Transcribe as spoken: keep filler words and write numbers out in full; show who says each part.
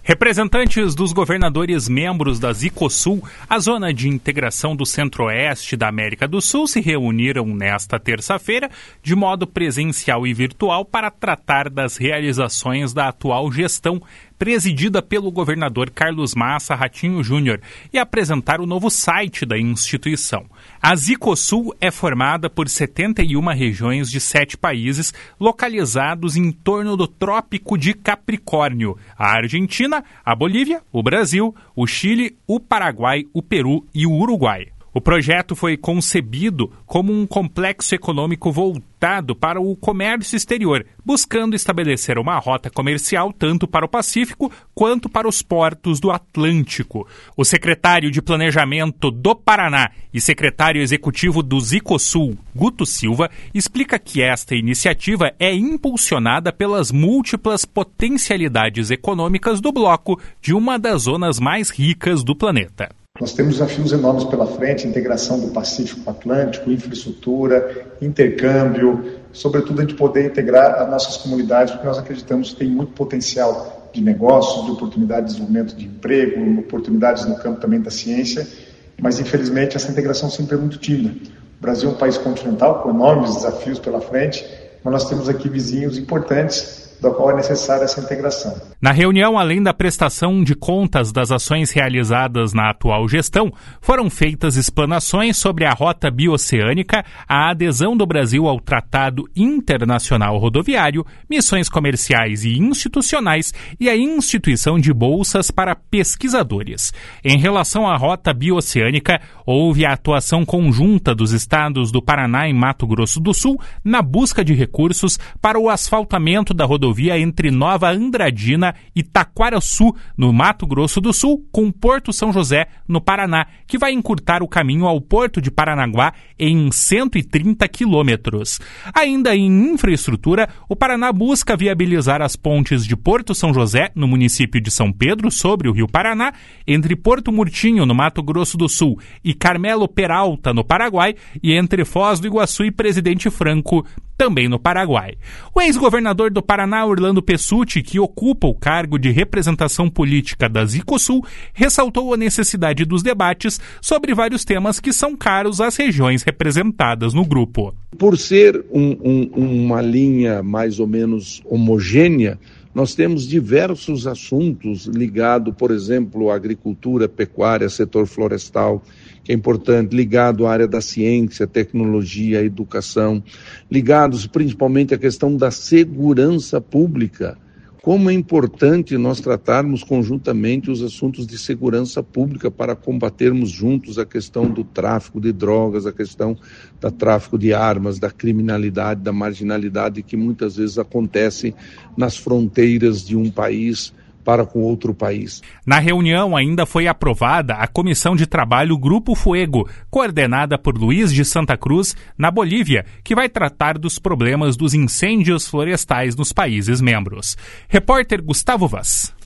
Speaker 1: Representantes dos governadores membros da Zicosul, a zona de integração do Centro-Oeste da América do Sul, se reuniram nesta terça-feira de modo presencial e virtual para tratar das realizações da atual gestão, presidida pelo governador Carlos Massa Ratinho Júnior, e apresentar o novo site da instituição. A Zicosul é formada por setenta e uma regiões de sete países localizados em torno do Trópico de Capricórnio: a Argentina, a Bolívia, o Brasil, o Chile, o Paraguai, o Peru e o Uruguai. O projeto foi concebido como um complexo econômico voltado para o comércio exterior, buscando estabelecer uma rota comercial tanto para o Pacífico quanto para os portos do Atlântico. O secretário de Planejamento do Paraná e secretário executivo do Zicosul, Guto Silva, explica que esta iniciativa é impulsionada pelas múltiplas potencialidades econômicas do bloco de uma das zonas mais ricas do planeta.
Speaker 2: Nós temos desafios enormes pela frente: integração do Pacífico com o Atlântico, infraestrutura, intercâmbio, sobretudo a gente poder integrar as nossas comunidades, porque nós acreditamos que tem muito potencial de negócios, de oportunidade de desenvolvimento de emprego, oportunidades no campo também da ciência, mas infelizmente essa integração sempre é muito tímida. O Brasil é um país continental com enormes desafios pela frente, mas nós temos aqui vizinhos importantes da qual é necessária essa integração.
Speaker 1: Na reunião, além da prestação de contas das ações realizadas na atual gestão, foram feitas explanações sobre a rota bioceânica, a adesão do Brasil ao Tratado Internacional Rodoviário, missões comerciais e institucionais e a instituição de bolsas para pesquisadores. Em relação à rota bioceânica, houve a atuação conjunta dos estados do Paraná e Mato Grosso do Sul na busca de recursos para o asfaltamento da rodovia rodovia entre Nova Andradina e Taquaraçu, no Mato Grosso do Sul, com Porto São José, no Paraná, que vai encurtar o caminho ao Porto de Paranaguá em cento e trinta quilômetros. Ainda em infraestrutura, o Paraná busca viabilizar as pontes de Porto São José, no município de São Pedro, sobre o Rio Paraná, entre Porto Murtinho, no Mato Grosso do Sul, e Carmelo Peralta, no Paraguai, e entre Foz do Iguaçu e Presidente Franco, também no Paraguai. O ex-governador do Paraná, Orlando Pessutti, que ocupa o cargo de representação política da Zicosul, ressaltou a necessidade dos debates sobre vários temas que são caros às regiões representadas no grupo.
Speaker 3: Por ser um, um, uma linha mais ou menos homogênea, nós temos diversos assuntos ligados, por exemplo, à agricultura, pecuária, setor florestal, que é importante, ligado à área da ciência, tecnologia, educação, ligados principalmente à questão da segurança pública. Como é importante nós tratarmos conjuntamente os assuntos de segurança pública para combatermos juntos a questão do tráfico de drogas, a questão do tráfico de armas, da criminalidade, da marginalidade que muitas vezes acontece nas fronteiras de um país para com outro país.
Speaker 1: Na reunião ainda foi aprovada a Comissão de Trabalho Grupo Fuego, coordenada por Luiz de Santa Cruz, na Bolívia, que vai tratar dos problemas dos incêndios florestais nos países membros. Repórter Gustavo Vaz.